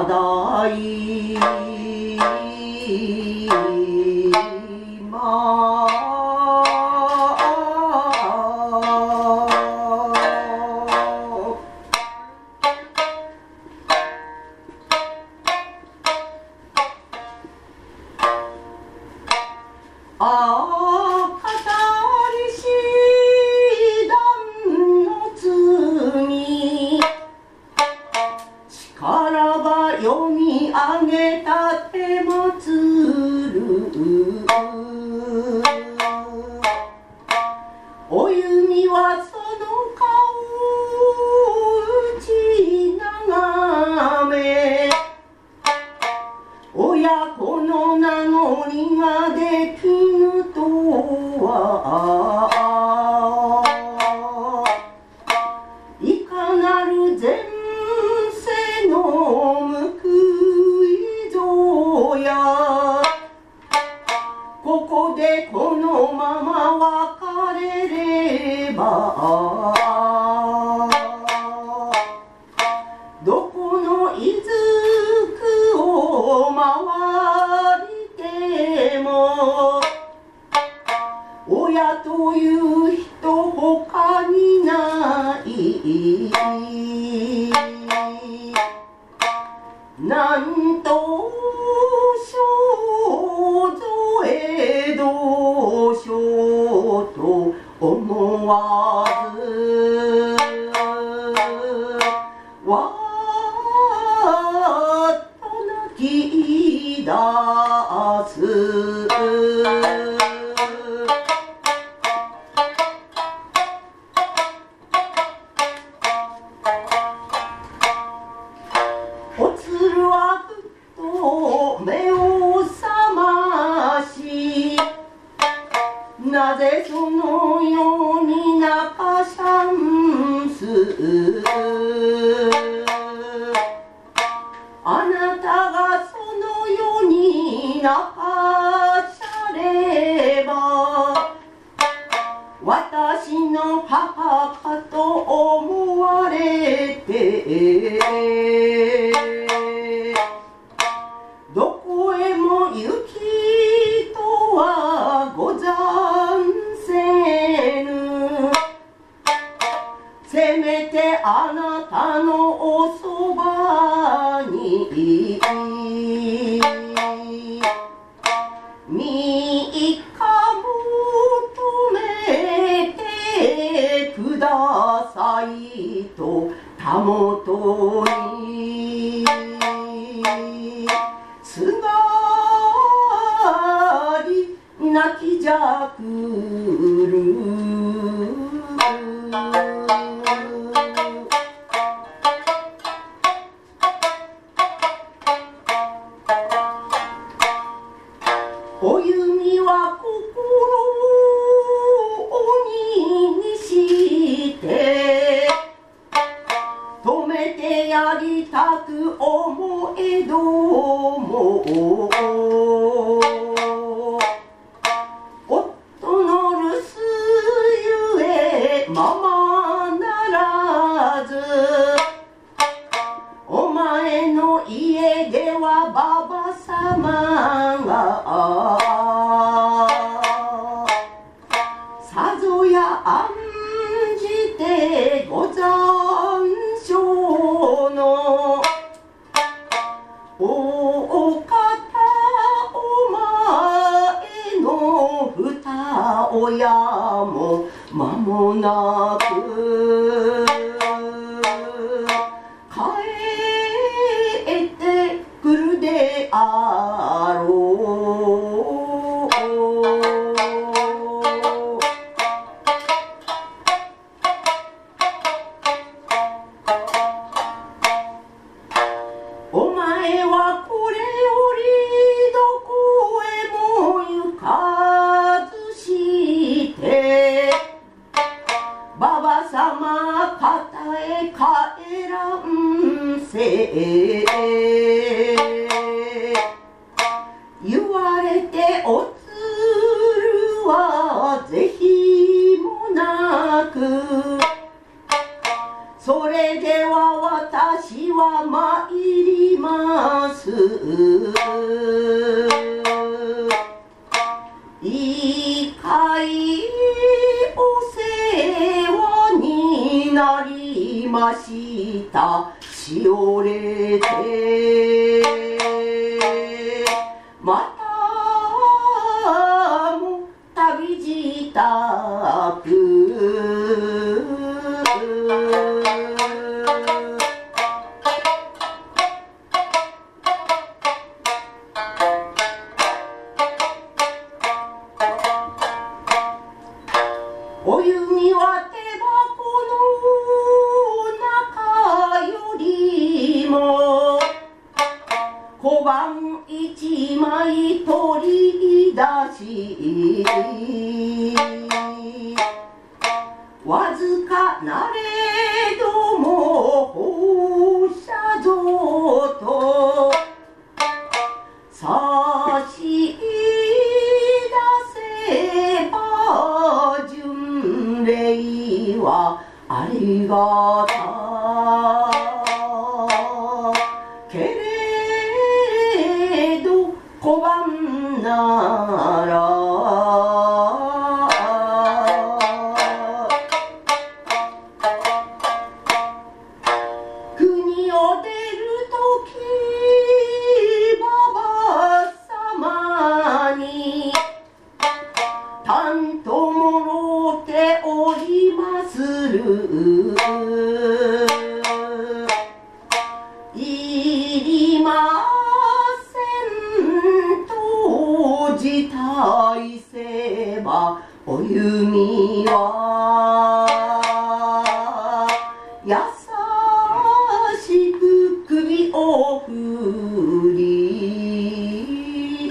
だいま読み上げたてまつるお弓はその顔打ち眺め親子の名乗りができぬとはいかなる前世のここでこのまま別れればどこのいずくを回りても親という人他にないなんと少女へどうしようと思わずわーっと泣き出すおつるはふっと目を覚ましなぜそのように泣かさんすあなたがそのように泣かされば私の母かと思われてどこへも行きとはござんせぬせめてあなたのおそばにみか求めてくださいとたもとにすがり泣きじゃくるお弓は心を鬼にして止めてやりたく思えども夫の留守ゆえままならずお前の家ではばばさまがさぞや案じてござんしょうのお方お前の二親も間もなく帰ってくるであろうお前はこれよりどこへも行かずしてばばさま方へ帰らんせ言われておつるは是非もなくそれでは私は参ります。いいかいお世話になりました。しおれてまたも旅支度。お湯には手箱の中よりも小判一枚取り出し、わずかなれども放射像と差し出せば巡礼はありがたけれど小判なら国を出るときばばさまに担当もろておりまする。いりませんと辞退せばお弓は優しく首を振り、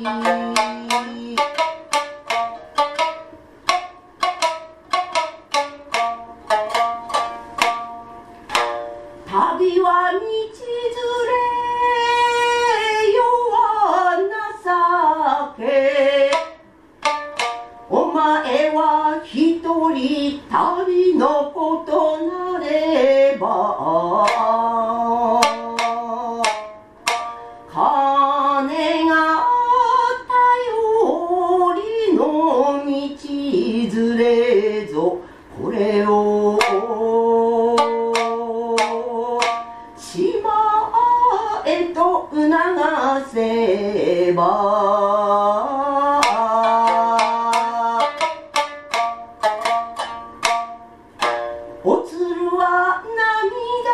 旅は道連れ世は情け、お前は一人旅のことなれば金が頼りの道連れぞ。これを島へと促せばおつるは涙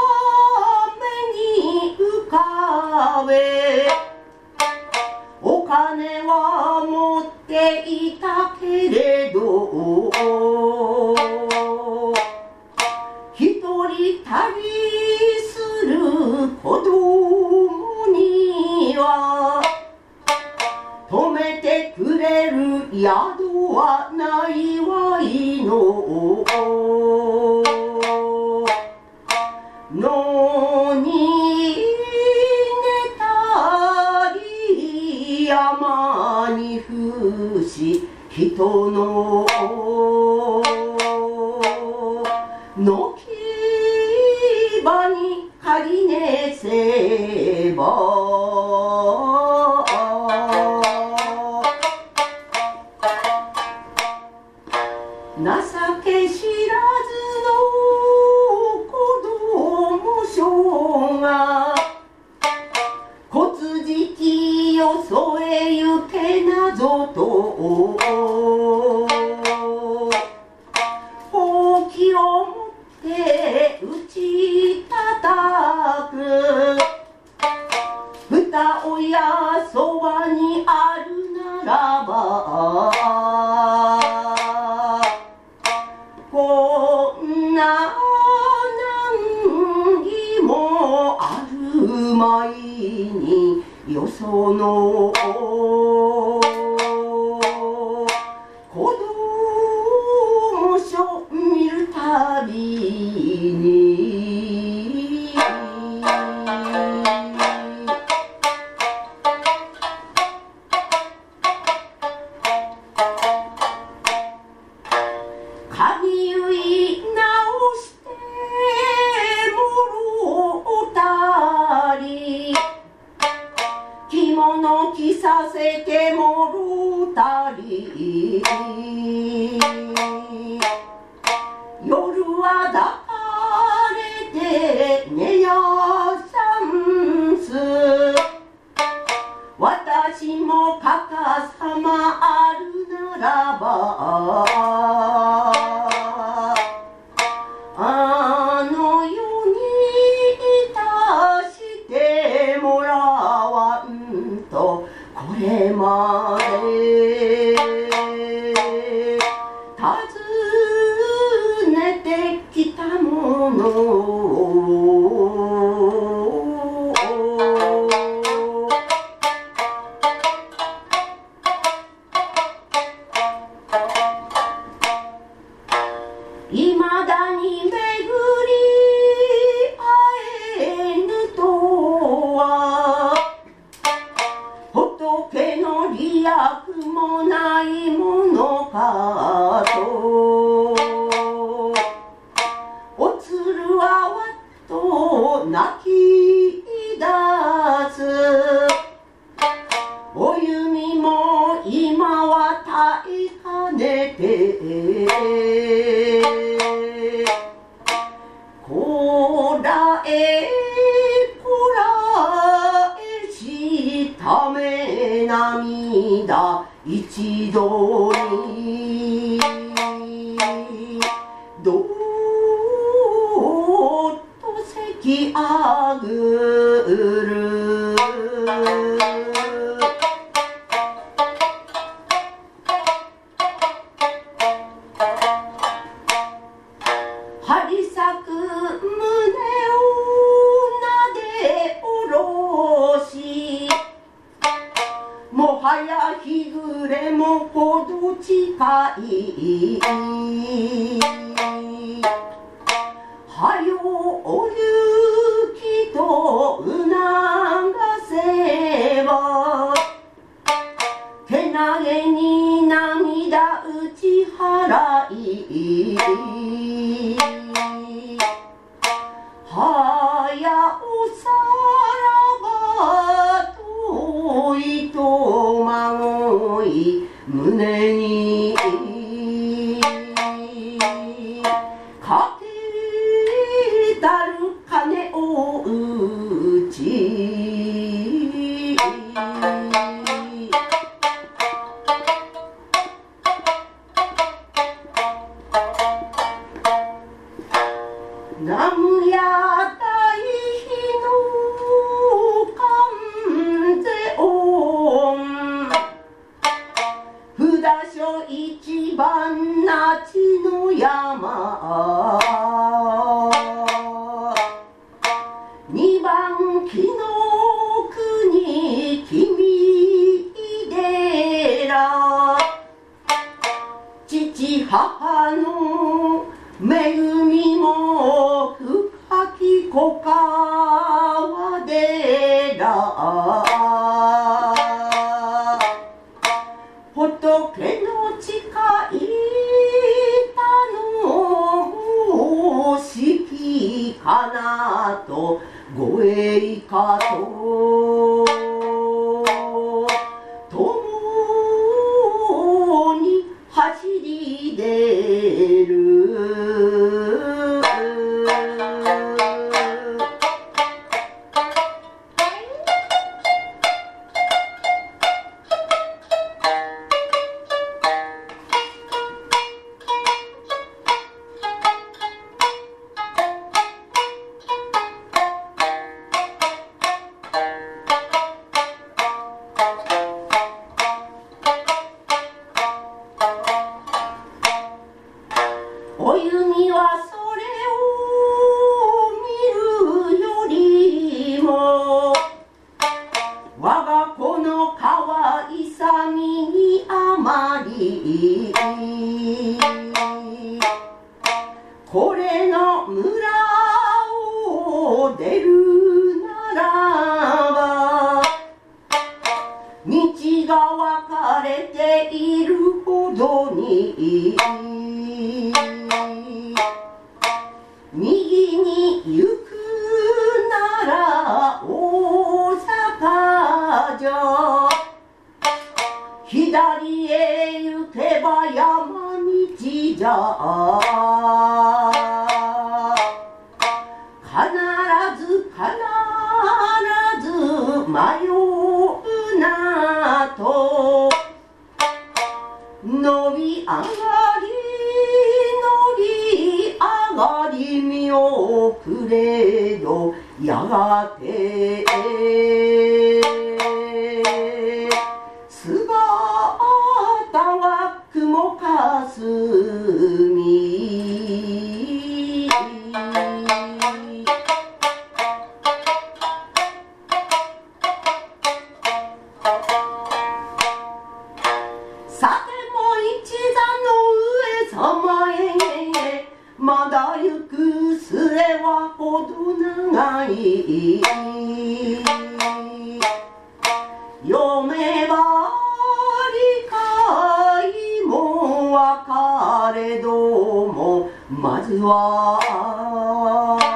目に浮かべ、お金は持っていたけれど一人旅する子供には止めてくれる宿はないわいの。野に寝たり山に伏し人の軒場に借り寝せば情け知らずの子供小が骨敷を添えゆけなぞとほうきを持って打ち叩く。二親そばにあるならばこんな難儀もあるまいによその子供書見るたびに髪結い直してもは抱かれてねやさんす。私もかかさまあるならばあの世にいたしてもらわんとこれまで訪ねてきたものいまだに巡り会えぬとは仏の利益もないものかとおつるはわっと泣き出す。お弓も今は耐えかねてこらえこらえしため涙一度にどっとせきあぐる。張り裂く胸をなでおろしもはや日暮れもほど近い。はよお雪と促せばけなげに涙打ち払いはやおさらば遠いとまごい胸にかけたる鐘を打ち南無や大悲の観世音札所一番那智の山二番紀の国君寺父母の恵みも深き小川寺仏の誓いたの申しきかなとご栄華と共に走り出る。お弓はそれを見るよりも我が子の可愛さにあまりこれの村を出るならば道が分かれているほどに右に行くなら大阪城左へ行けば山道じゃくれどやがて姿は雲かすみさても一座の上様へまだ行く末はほど長い読めば理解もわかれどもまずは